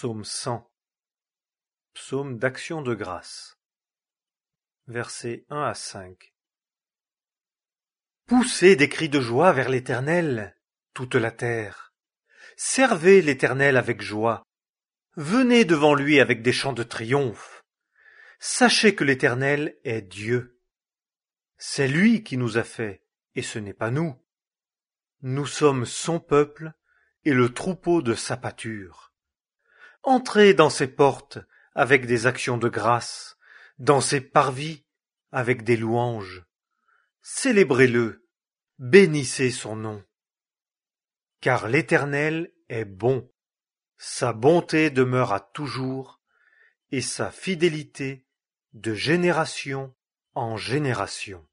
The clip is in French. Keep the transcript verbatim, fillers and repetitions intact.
Psaume cent. Psaume d'action de grâce. Versets un à cinq. Poussez des cris de joie vers l'Éternel, toute la terre. Servez l'Éternel avec joie. Venez devant lui avec des chants de triomphe. Sachez que l'Éternel est Dieu. C'est lui qui nous a fait, et ce n'est pas nous. Nous sommes son peuple et le troupeau de sa pâture. Entrez dans ses portes avec des actions de grâce, dans ses parvis avec des louanges. Célébrez-le, bénissez son nom. Car l'Éternel est bon, sa bonté demeure à toujours, et sa fidélité de génération en génération.